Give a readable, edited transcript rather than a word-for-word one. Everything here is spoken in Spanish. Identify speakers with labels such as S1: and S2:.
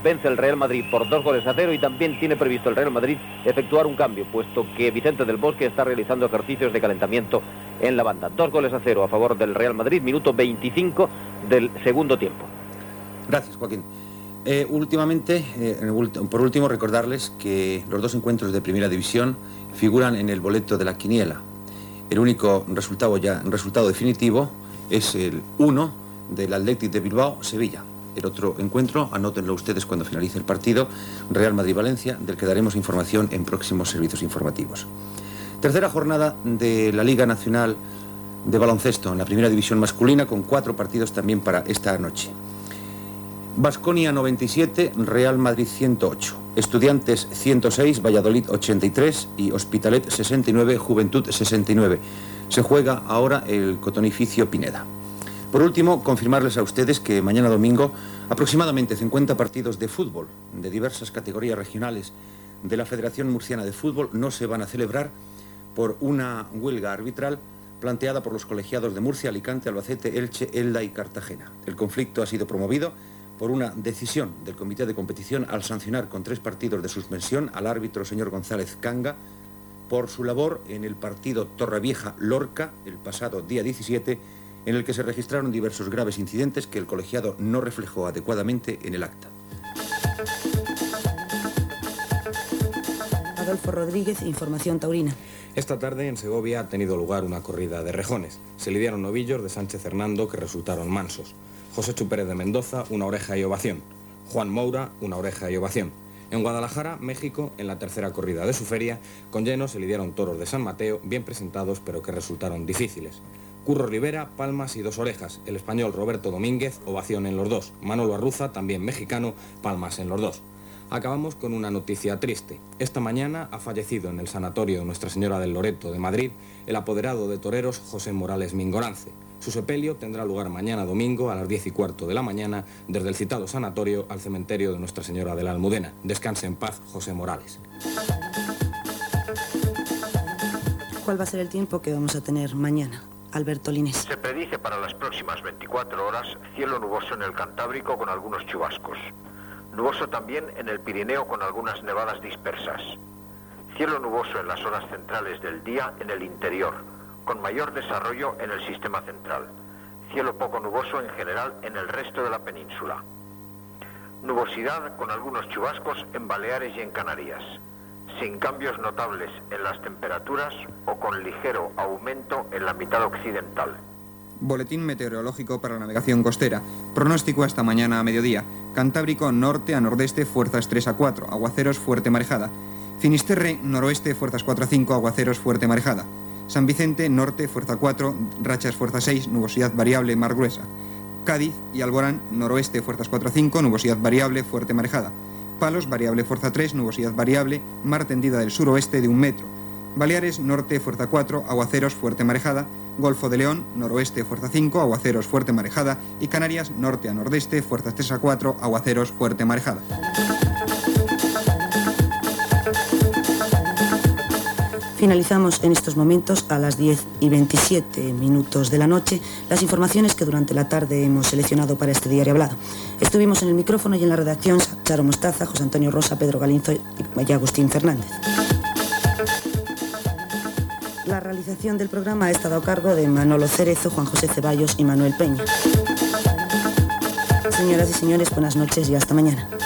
S1: vence el Real Madrid por 2-0 y también tiene previsto el Real Madrid efectuar un cambio, puesto que Vicente del Bosque está realizando ejercicios de calentamiento en la banda. 2-0 a favor del Real Madrid, minuto 25 del segundo tiempo.
S2: Gracias, Joaquín. Por último, recordarles que los dos encuentros de Primera División figuran en el boleto de la quiniela. El único resultado definitivo es el 1 del Athletic de Bilbao-Sevilla. El otro encuentro, anótenlo ustedes cuando finalice el partido, Real Madrid-Valencia, del que daremos información en próximos servicios informativos. Tercera jornada de la Liga Nacional de Baloncesto en la Primera División masculina, con 4 partidos también para esta noche. Baskonia 97, Real Madrid 108, Estudiantes 106, Valladolid 83 y Hospitalet 69, Juventud 69. Se juega ahora el Cotonificio Pineda. Por último, confirmarles a ustedes que mañana domingo aproximadamente 50 partidos de fútbol de diversas categorías regionales de la Federación Murciana de Fútbol no se van a celebrar por una huelga arbitral planteada por los colegiados de Murcia, Alicante, Albacete, Elche, Elda y Cartagena. El conflicto ha sido promovido por una decisión del Comité de Competición al sancionar con 3 partidos de suspensión al árbitro señor González Canga por su labor en el partido Torrevieja-Lorca el pasado día 17, en el que se registraron diversos graves incidentes que el colegiado no reflejó adecuadamente en el acta.
S3: Adolfo Rodríguez, Información Taurina.
S4: Esta tarde en Segovia ha tenido lugar una corrida de rejones. Se lidiaron novillos de Sánchez Hernando que resultaron mansos. José Pérez de Mendoza, una oreja y ovación. Juan Moura, una oreja y ovación. En Guadalajara, México, en la tercera corrida de su feria, con lleno se lidiaron toros de San Mateo, bien presentados pero que resultaron difíciles. Curro Rivera, palmas y 2 orejas. El español Roberto Domínguez, ovación en los 2. Manolo Arruza, también mexicano, palmas en los 2. Acabamos con una noticia triste. Esta mañana ha fallecido en el sanatorio de Nuestra Señora del Loreto de Madrid el apoderado de toreros José Morales Mingorance. Su sepelio tendrá lugar mañana domingo a las 10:15 de la mañana desde el citado sanatorio al cementerio de Nuestra Señora de la Almudena. Descanse en paz, José Morales.
S3: ¿Cuál va a ser el tiempo que vamos a tener mañana? Alberto Linés.
S5: Se predice para las próximas 24 horas cielo nuboso en el Cantábrico con algunos chubascos. Nuboso también en el Pirineo con algunas nevadas dispersas. Cielo nuboso en las horas centrales del día en el interior, con mayor desarrollo en el sistema central. Cielo poco nuboso en general en el resto de la península. Nubosidad con algunos chubascos en Baleares y en Canarias, sin cambios notables en las temperaturas o con ligero aumento en la mitad occidental.
S6: Boletín meteorológico para la navegación costera. Pronóstico hasta mañana a mediodía. Cantábrico norte a nordeste, fuerzas 3 a 4, aguaceros, fuerte marejada. Finisterre, noroeste, fuerzas 4 a 5, aguaceros, fuerte marejada. San Vicente, norte, fuerza 4, rachas, fuerza 6, nubosidad variable, mar gruesa. Cádiz y Alborán, noroeste, fuerzas 4 a 5, nubosidad variable, fuerte marejada. Palos, variable, fuerza 3, nubosidad variable, mar tendida del suroeste de 1 metro. Baleares, norte, fuerza 4, aguaceros, fuerte marejada. Golfo de León, noroeste, fuerza 5, aguaceros, fuerte marejada. Y Canarias, norte a nordeste, fuerzas 3 a 4, aguaceros, fuerte marejada.
S3: Finalizamos en estos momentos a las 10:27 de la noche las informaciones que durante la tarde hemos seleccionado para este diario hablado. Estuvimos en el micrófono y en la redacción Charo Mostaza, José Antonio Rosa, Pedro Galinzo y Agustín Fernández. La realización del programa ha estado a cargo de Manolo Cerezo, Juan José Ceballos y Manuel Peña. Señoras y señores, buenas noches y hasta mañana.